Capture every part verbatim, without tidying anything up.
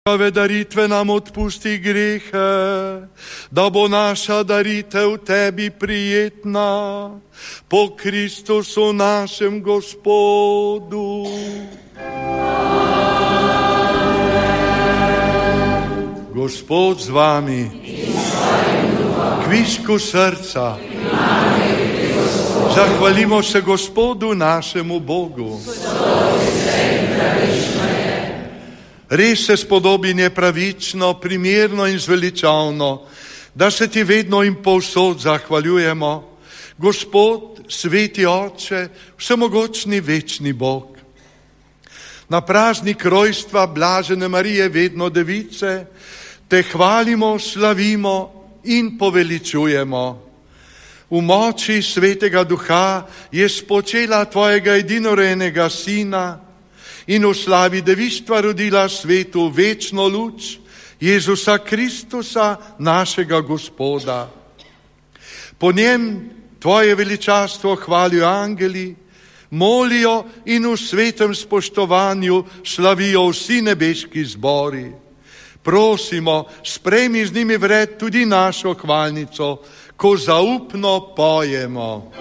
Ove daritve nam odpusti grehe, da bo naša daritev tebi prijetna, po Kristusu našem Gospodu. Amen. Gospod z vami, kvišku srca, zahvalimo se Gospodu našemu Bogu. Res se spodobi nepravično, primerno in zveličavno, da se ti vedno in povsod zahvaljujemo. Gospod, sveti Oče, vsemogočni večni Bog. Na praznik rojstva blažene Marije, vedno device, te hvalimo, slavimo in poveličujemo. V moči svetega Duha je spočela tvojega edinorenega Sina in v slavi devištva rodila svetu večno luč, Jezusa Kristusa, našega Gospoda. Po njem tvoje veličastvo hvalijo angeli, molijo in v svetem spoštovanju slavijo vsi nebeški zbori. Prosimo, sprejmi z njimi vred tudi našo hvalnico, ko zaupno pojemo.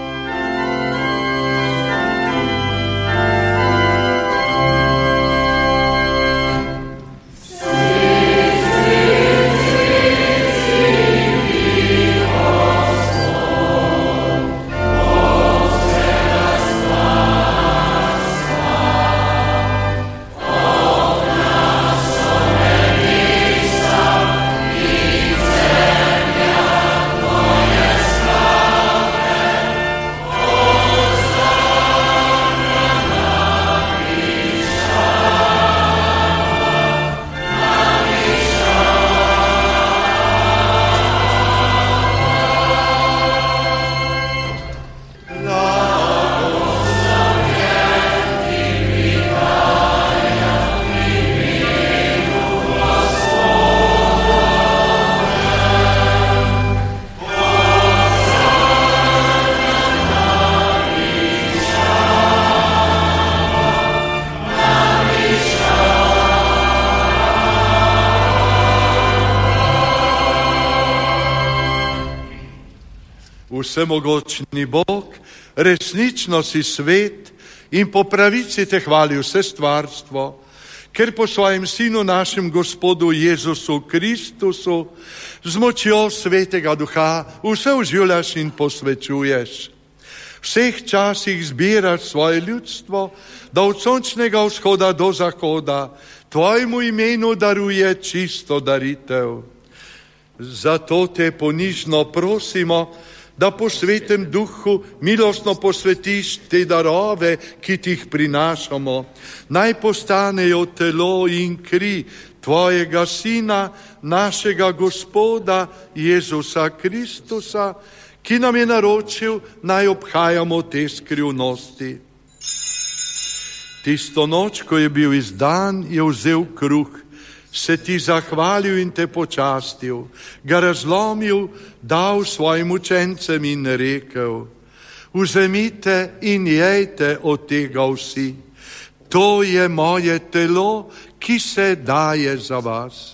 Vsemogočni Bog, resnično si svet in po pravici te hvali vse stvarstvo, ker po svojem Sinu našem Gospodu Jezusu Kristusu z močjo svetega Duha vse oživljaš in posvečuješ. V vseh časih zbiraš svoje ljudstvo, da od sončnega vzhoda do zahoda tvojemu imenu daruje čisto daritev. Zato te ponižno prosimo, da po svetem Duhu milostno posvetiš te darove, ki ti jih prinašamo. Naj postanejo telo in kri tvojega Sina, našega Gospoda Jezusa Kristusa, ki nam je naročil, naj obhajamo te skrivnosti. Tisto noč, ko je bil izdan, je vzel kruh, se ti zahvalil in te počastil, ga razlomil, dal svojim učencem in rekel: vzemite in jejte od tega vsi. To je moje telo, ki se daje za vas.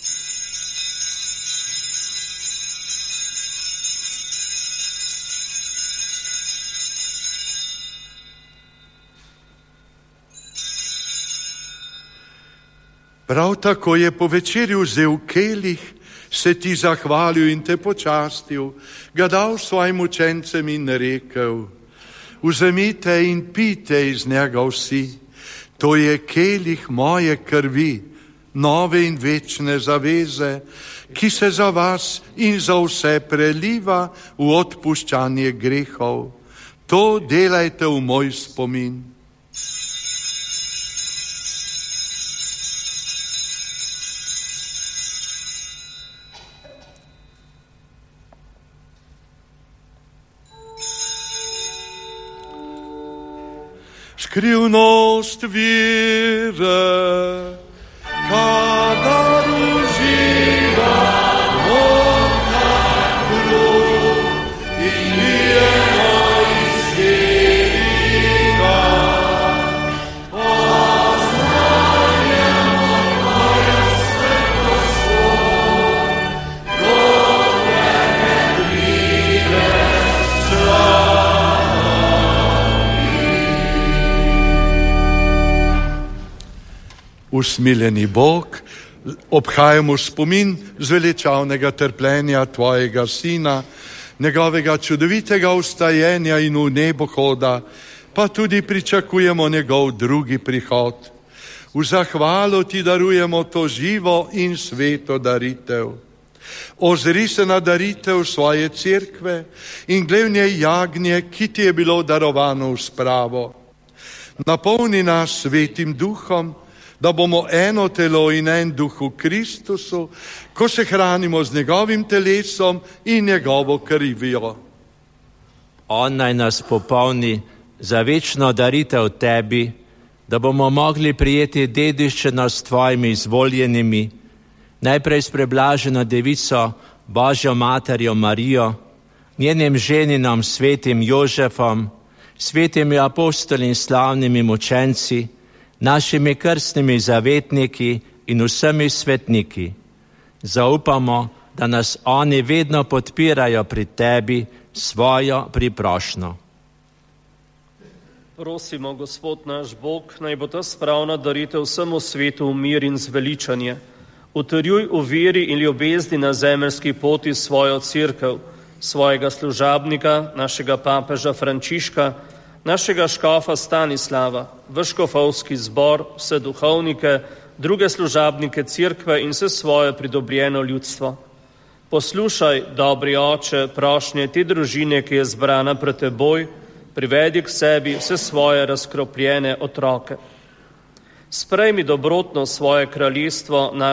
Prav tako je po večerju vzel kelih, se ti zahvalil in te počastil, ga dal svojim učencem in rekel: vzemite in pijte iz njega vsi, to je kelih moje krvi, nove in večne zaveze, ki se za vas in za vse preliva v odpuščanje grehov. To delajte v moj spomin. Skrivnost vire, kadar uživa morda kruh in pijemo iz kelika. Oznanjamo tvoje Usmiljeni Bog, obhajamo spomin zveličavnega trpljenja tvojega sina, njegovega čudovitega vstajenja in v nebo hoda, pa tudi pričakujemo njegov drugi prihod. V zahvalo ti darujemo to živo in sveto daritev. Ozri se na daritev svoje cerkve in glej v njej jagnje, ki ti je bilo darovano v spravo. Napolni nas svetim duhom, da bomo eno telo in en duh v Kristusu, ko se hranimo z njegovim telesom in njegovo krvjo. On naj nas popolni za večno daritev tebi, da bomo mogli prijeti dediščino s tvojimi izvoljenimi, najprej s preblaženo devico Božjo materjo Marijo, njenim ženinom svetim Jožefom, svetimi apostoli in slavnimi mučenci, našimi krstnimi zavetniki in vsemi svetniki. Zaupamo, da nas oni vedno podpirajo pri tebi svojo priprošnjo. Prosimo, Gospod naš Bog, naj bo ta spravna daritev vsemu svetu v mir in zveličanje. Utrjuj v veri in ljubezni na zemeljski poti svojo cerkev, svojega služabnika, našega papeža Frančiška, našega škofa Stanislava, v škofovski zbor, vse duhovnike, druge služabnike cerkve in vse svoje pridobljeno ljudstvo. Poslušaj, dobri oče, prošnje te družine, ki je zbrana pred teboj, privedi k sebi vse svoje razkropljene otroke. Sprejmi dobrotno svoje kraljestvo